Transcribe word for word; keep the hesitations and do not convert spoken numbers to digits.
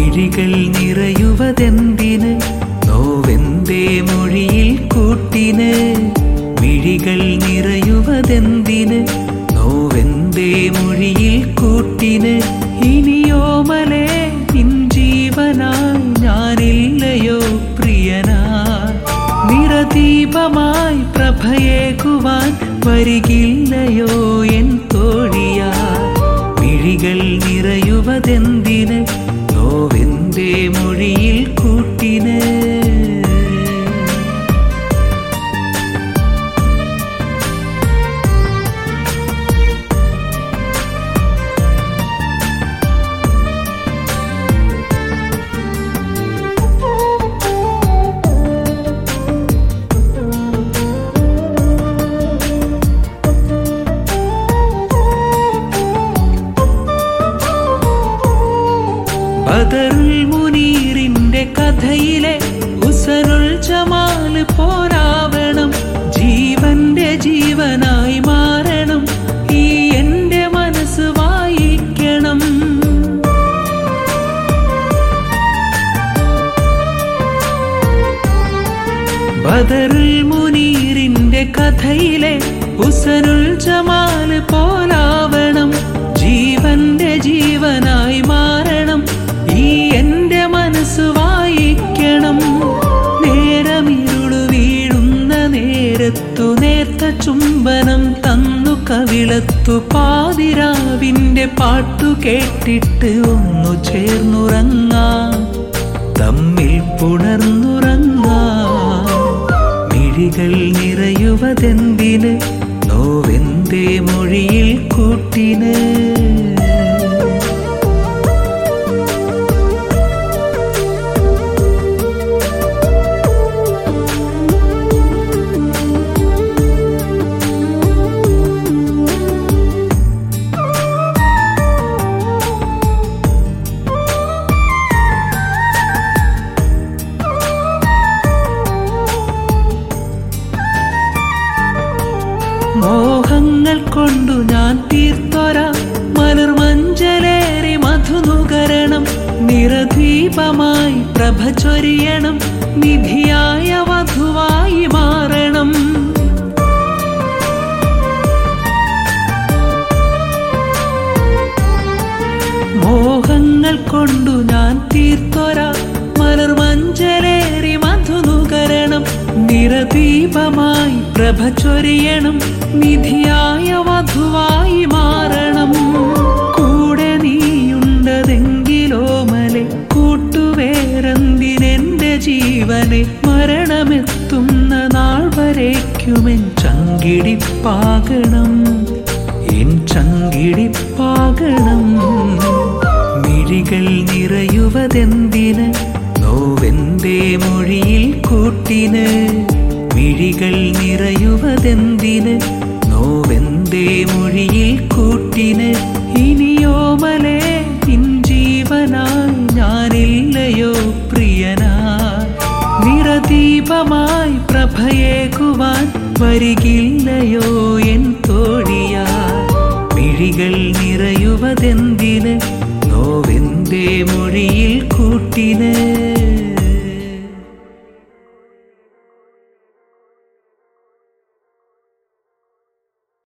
മിഴികൾ നിറയുവതെന്തിന് നോവെന്തേ മൊഴിയിൽ കൂട്ടിന് മിഴികൾ നിറയുവതെന്തിന് നോവെന്തേ മൊഴിയിൽ കൂട്ടിന് ഇനിയോമലേ നിൻ ജീവനായി ഞാനില്ലയോ പ്രിയനായി നിറദീപമായി പ്രഭയേകുവാൻ വരികില്ലയോ എൻ തോഴിയായി മിഴികൾ നിറയുവതെന്തിന് നോവെന്തേ മൊഴിയിൽ കൂട്ടിന് ബദറുൽ മുനീറിന്റെ കഥയിലെ ഉസറുൽ ജമാല് പോരാവണം ജീവന്റെ ജീവനായി മാറണം ഈ എന്റെ മനസ്സ് വായിക്കണം ബദറുൽ മുനീറിന്റെ കഥയിലെ ഉസറുൽ ജമാല് പോരാവണം ജീവന്റെ ജീവനായി മാറണം ഈ എന്റെ മനസ്സ് വായിക്കണം നേരമിരുളു വീഴുന്ന നേരത്തു നേർത്ത ചുംബനം തന്നു കവിളത്തു പാതിരാവിന്റെ പാട്ടു കേട്ടിട്ട് ഒന്നു ചേർന്നുറങ്ങാം തമ്മിൽ പുണർന്നുറങ്ങാം മിഴികൾ നിറയുവതെന്തിന് നോവെന്തേ മൊഴിയിൽ കൂട്ടിന് മോഹങ്ങൾ കൊണ്ടു ഞാൻ തീർത്തൊര മലർമഞ്ചലേറി മധുനുകരണം നിറദീപമായി പ്രഭ ചൊരിയണം നിധിയായ വധുവായി മാറണം മോഹങ്ങൾ കൊണ്ടു ഞാൻ തീർത്തൊര മലർമഞ്ചലേറി മധുനുകരണം നിറദീപമായി പ്രഭ ചൊരിയണം നിധിയായ വധുവായി മാറണം കൂടെ നീയുണ്ടതെങ്കിലോ മലെ കൂട്ടുവേറെന്തിനെന്റെ ജീവനെ മരണമെത്തുന്ന നാൾ വരേക്കുമെൻ ചങ്കിടിപ്പാകണം എൻ ചങ്കിടിപ്പാകണം മിഴികൾ നിറയുവതെന്തിന് നോവെന്തേ മൊഴിയിൽ കൂട്ടിന് മിഴികൾ നിറയുവതെന്തിന് നോവെന്തേ മൊഴിയിൽ കൂട്ടിന് ഇനിയോമലേ നിൻ ജീവനായി ഞാനില്ലയോ പ്രിയനായി നിറദീപമായി പ്രഭയേകുവാൻ വരികില്ലയോ എൻ തോഴിയായി മിഴികൾ നിറയുവതെന്തിന് നോവെന്തേ മൊഴിയിൽ കൂട്ടിന്